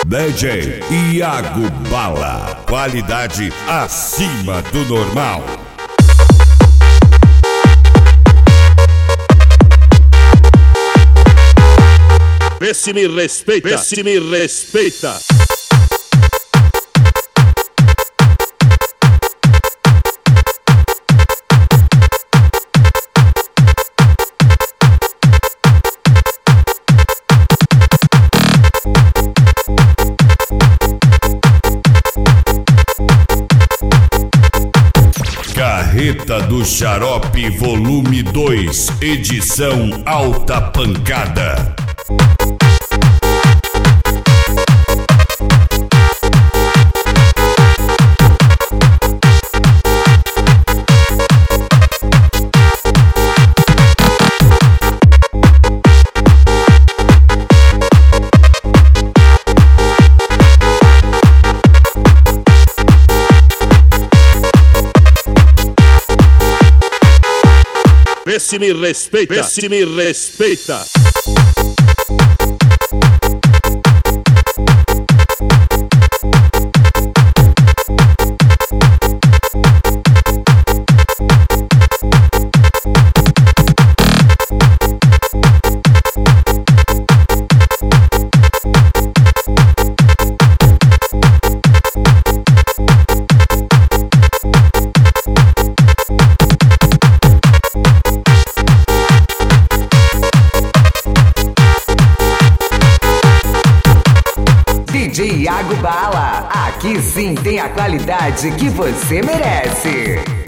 DJ Iago Bala, qualidade acima do normal. Vê se me respeita, vê se me respeita. Carreta do Xarope Volume 2, edição Alta Pancada. Vê se me respeita, vê se me respeita. DJ Iago Bala, aqui sim tem a qualidade que você merece.